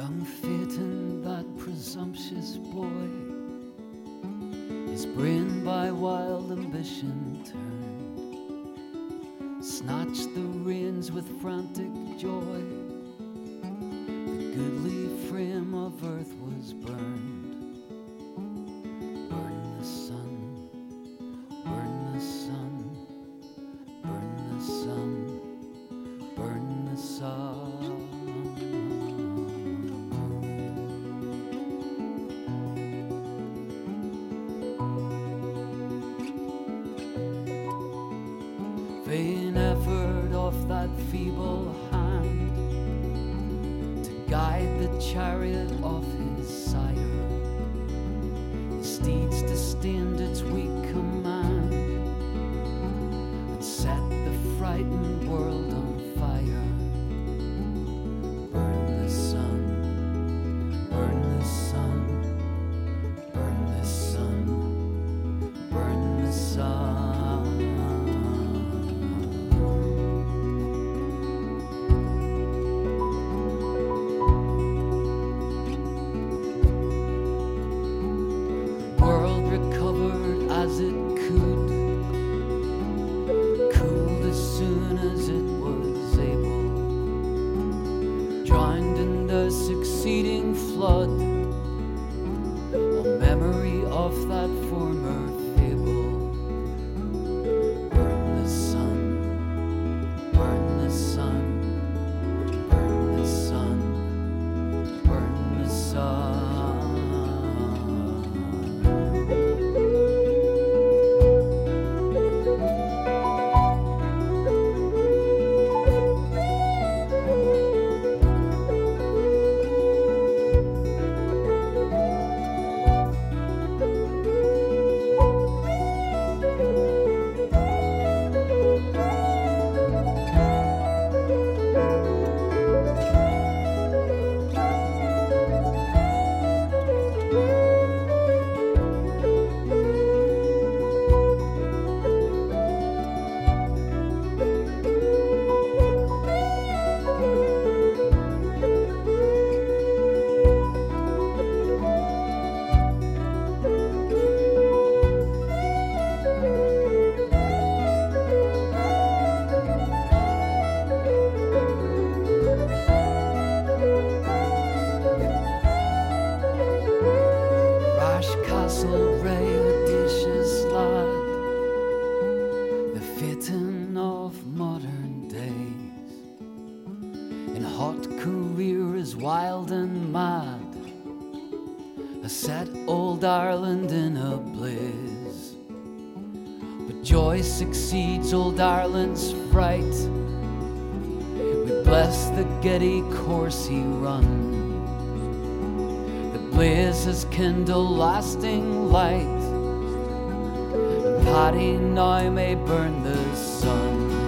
Young Phaeton, that presumptuous boy, his brain by wild ambition turned, snatched the reins with frantic joy. The goodly frame of earth was burned. Burn the sun, burn the sun, burn the sun, burn the sun. Vain effort of that feeble hand to guide the chariot of his sire. The steeds disdained its weak command and set the frightened world on fire. Burn the sun, burn the sun, burn the sun, burn the sun. As it could, cooled as soon as it was able, drowned in the succeeding flood, a memory of that former fable. Burn the sun, burn the sun, burn the sun, burn the sun. Ray, audacious lad, the Phaeton of modern days, in hot career as wild and mad, has set old Ireland in a blaze. But joy succeeds old Ireland's fright. We bless the giddy course he runs. Blaze has kindled lasting light, and Paddy now may burn the sun.